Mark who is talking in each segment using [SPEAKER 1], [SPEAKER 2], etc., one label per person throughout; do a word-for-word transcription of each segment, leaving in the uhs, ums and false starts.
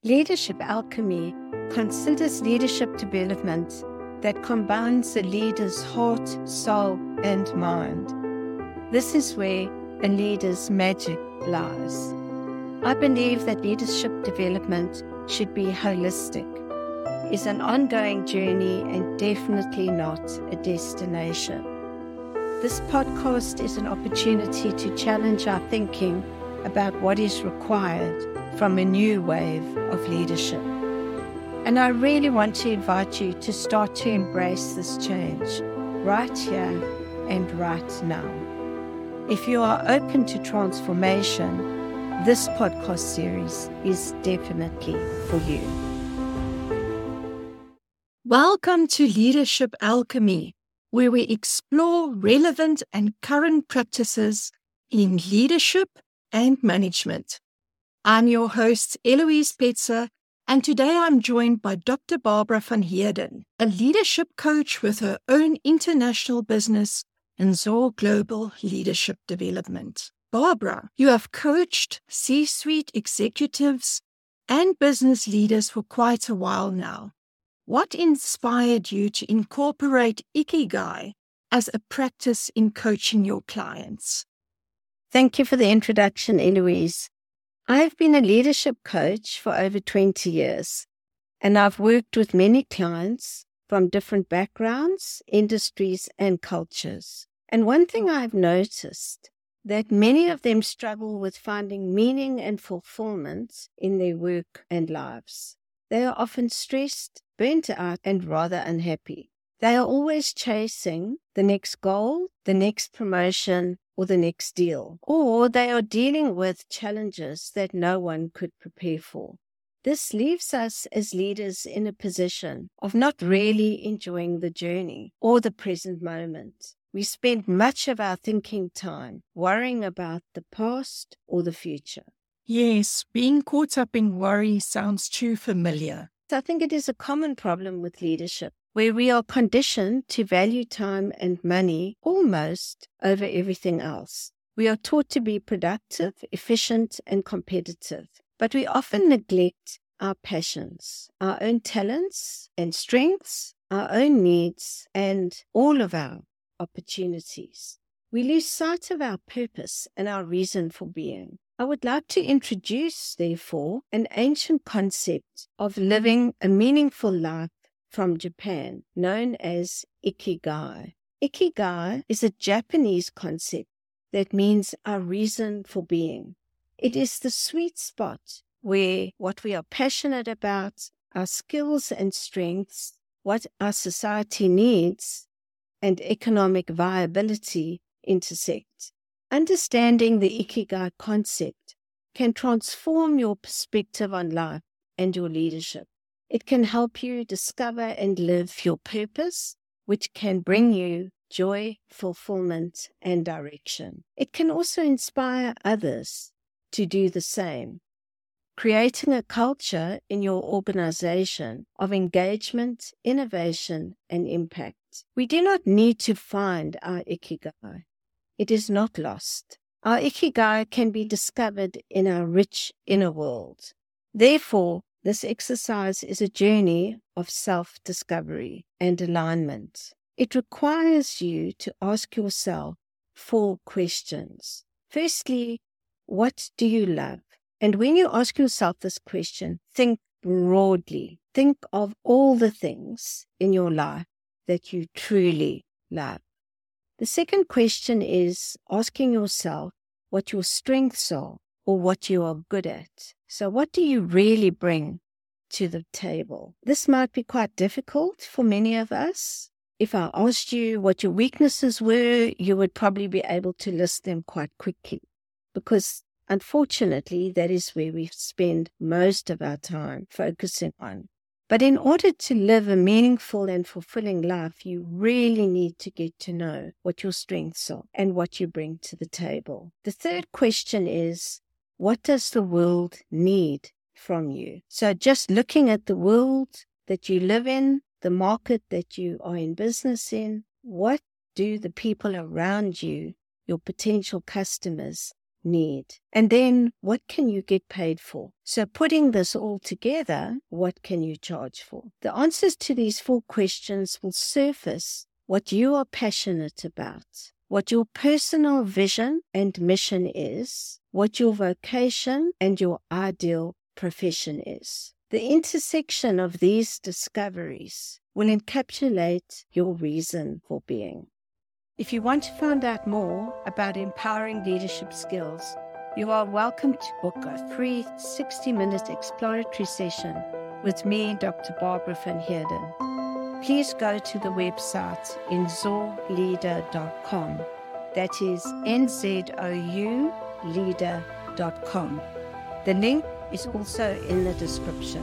[SPEAKER 1] Leadership Alchemy considers leadership development that combines the leader's heart, soul, and mind. This is where a leader's magic lies. I believe that leadership development should be holistic, is an ongoing journey and definitely not a destination. This podcast is an opportunity to challenge our thinking about what is required from a new wave of leadership. And I really want to invite you to start to embrace this change right here and right now. If you are open to transformation, this podcast series is definitely for you. Welcome to Leadership Alchemy, where we explore relevant and current practices in leadership and management. I'm your host, Eloise Petzer, and today I'm joined by Doctor Barbara van Heerden, a leadership coach with her own international business, Enzor Global Leadership Development. Barbara, you have coached C-suite executives and business leaders for quite a while now. What inspired you to incorporate Ikigai as a practice in coaching your clients?
[SPEAKER 2] Thank you for the introduction, Eloise. I've been a leadership coach for over twenty years, and I've worked with many clients from different backgrounds, industries, and cultures. And one thing I've noticed, that many of them struggle with finding meaning and fulfillment in their work and lives. They are often stressed, burnt out, and rather unhappy. They are always chasing the next goal, the next promotion, or the next deal, or they are dealing with challenges that no one could prepare for. This leaves us as leaders in a position of not really enjoying the journey or the present moment. We spend much of our thinking time worrying about the past or the future.
[SPEAKER 1] Yes, being caught up in worry sounds too familiar.
[SPEAKER 2] I think it is a common problem with leadership, where we are conditioned to value time and money almost over everything else. We are taught to be productive, efficient, and competitive, but we often neglect our passions, our own talents and strengths, our own needs, and all of our opportunities. We lose sight of our purpose and our reason for being. I would like to introduce, therefore, an ancient concept of living a meaningful life from Japan, known as Ikigai. Ikigai is a Japanese concept that means our reason for being. It is the sweet spot where what we are passionate about, our skills and strengths, what our society needs, and economic viability intersect. Understanding the Ikigai concept can transform your perspective on life and your leadership. It can help you discover and live your purpose, which can bring you joy, fulfillment, and direction. It can also inspire others to do the same, creating a culture in your organization of engagement, innovation, and impact. We do not need to find our Ikigai. It is not lost. Our Ikigai can be discovered in our rich inner world. Therefore, this exercise is a journey of self-discovery and alignment. It requires you to ask yourself four questions. Firstly, what do you love? And when you ask yourself this question, think broadly. Think of all the things in your life that you truly love. The second question is asking yourself what your strengths are or what you are good at. So what do you really bring to the table? This might be quite difficult for many of us. If I asked you what your weaknesses were, you would probably be able to list them quite quickly, because unfortunately, that is where we spend most of our time focusing on. But in order to live a meaningful and fulfilling life, you really need to get to know what your strengths are and what you bring to the table. The third question is, what does the world need from you? So just looking at the world that you live in, the market that you are in business in, what do the people around you, your potential customers, need? And then what can you get paid for? So putting this all together, what can you charge for? The answers to these four questions will surface what you are passionate about, what your personal vision and mission is, what your vocation and your ideal profession is. The intersection of these discoveries will encapsulate your reason for being. If you want to find out more about empowering leadership skills, you are welcome to book a free sixty-minute exploratory session with me, Doctor Barbara van Heerden. Please go to the website nzou leader dot com. That is N Z O U leader dot com. The link is also in the description.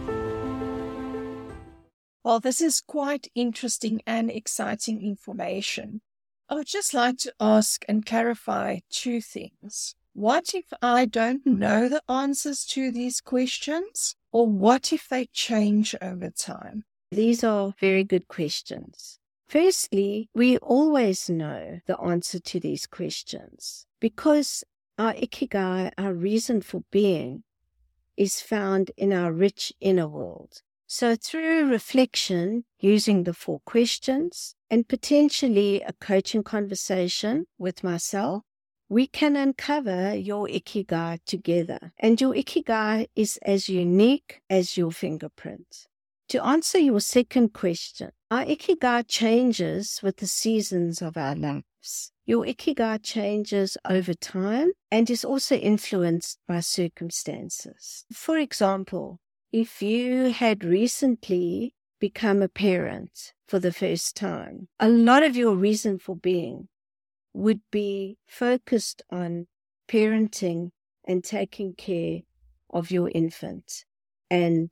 [SPEAKER 3] Well, this is quite interesting and exciting information. I would just like to ask and clarify two things. What if I don't know the answers to these questions? Or what if they change over time?
[SPEAKER 2] These are very good questions. Firstly, we always know the answer to these questions because our ikigai, our reason for being, is found in our rich inner world. So through reflection, using the four questions, and potentially a coaching conversation with myself, we can uncover your ikigai together. And your ikigai is as unique as your fingerprint. To answer your second question, our ikigai changes with the seasons of our lives. Your ikigai changes over time and is also influenced by circumstances. For example, if you had recently become a parent for the first time, a lot of your reason for being would be focused on parenting and taking care of your infant. And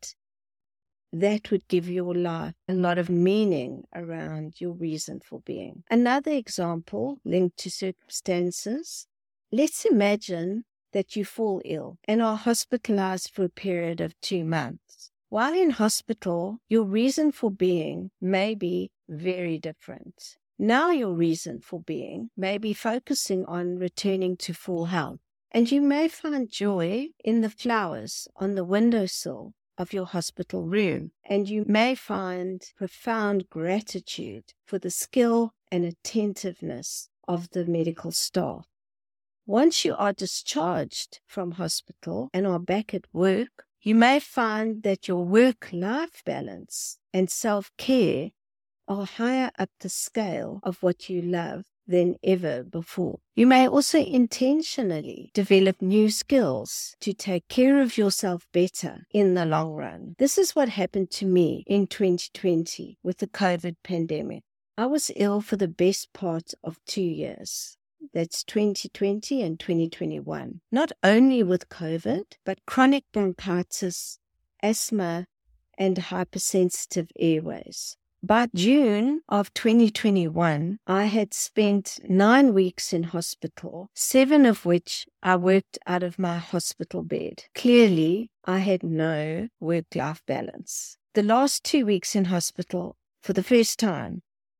[SPEAKER 2] that would give your life a lot of meaning around your reason for being. Another example linked to circumstances, let's imagine that you fall ill and are hospitalized for a period of two months. While in hospital, your reason for being may be very different. Now your reason for being may be focusing on returning to full health, and you may find joy in the flowers on the windowsill of your hospital room, and you may find profound gratitude for the skill and attentiveness of the medical staff. Once you are discharged from hospital and are back at work, you may find that your work-life balance and self-care are higher up the scale of what you love than ever before. You may also intentionally develop new skills to take care of yourself better in the long run. This is what happened to me in twenty twenty with the COVID pandemic. I was ill for the best part of two years. That's twenty twenty and twenty twenty-one. Not only with COVID, but chronic bronchitis, asthma, and hypersensitive airways. By June of twenty twenty-one, I had spent nine weeks in hospital, seven of which I worked out of my hospital bed. Clearly, I had no work-life balance. The last two weeks in hospital, for the first time,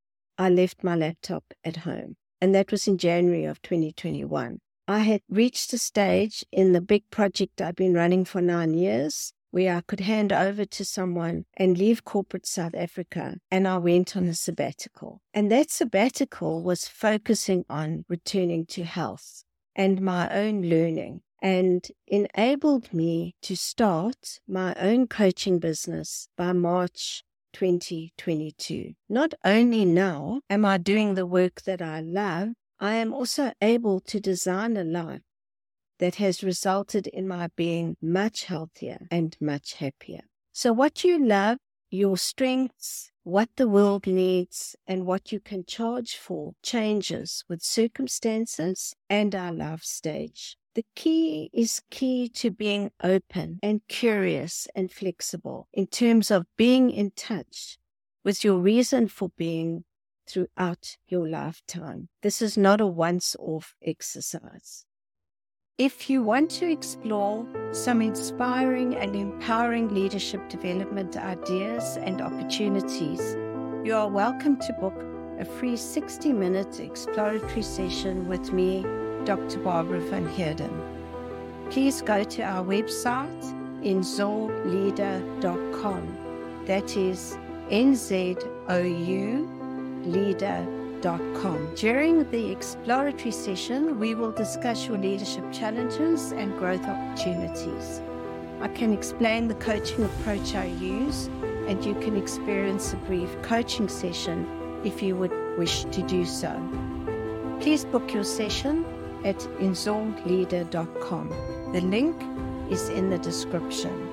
[SPEAKER 2] I left my laptop at home, and that was in January of twenty twenty-one. I had reached a stage in the big project I'd been running for nine years where I could hand over to someone and leave corporate South Africa, and I went on a sabbatical. And that sabbatical was focusing on returning to health and my own learning, and enabled me to start my own coaching business by March twenty twenty-two. Not only now am I doing the work that I love, I am also able to design a life that has resulted in my being much healthier and much happier. So what you love, your strengths, what the world needs, and what you can charge for changes with circumstances and our life stage. The key is key to being open and curious and flexible in terms of being in touch with your reason for being throughout your lifetime. This is not a once-off exercise. If you want to explore some inspiring and empowering leadership development ideas and opportunities, you are welcome to book a free sixty-minute exploratory session with me
[SPEAKER 1] Doctor Barbara van Heerden. Please go to our website, nzou leader dot com. That is N Z O U leader dot com. During the exploratory session, we will discuss your leadership challenges and growth opportunities. I can explain the coaching approach I use, and you can experience a brief coaching session if you would wish to do so. Please book your session at nzou leader dot com. The link is in the description.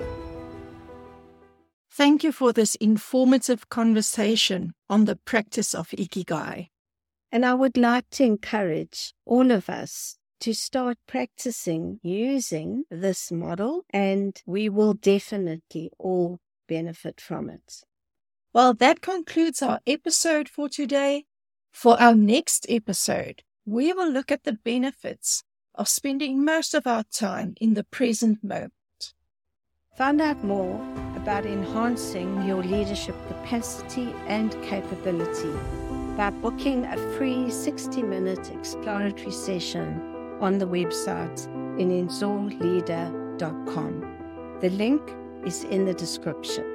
[SPEAKER 3] Thank you for this informative conversation on the practice of Ikigai.
[SPEAKER 2] And I would like to encourage all of us to start practicing using this model, and we will definitely all benefit from it.
[SPEAKER 3] Well, that concludes our episode for today. For our next episode, we will look at the benefits of spending most of our time in the present moment.
[SPEAKER 1] Find out more about enhancing your leadership capacity and capability by booking a free sixty-minute exploratory session on the website in nzou leader dot com. The link is in the description.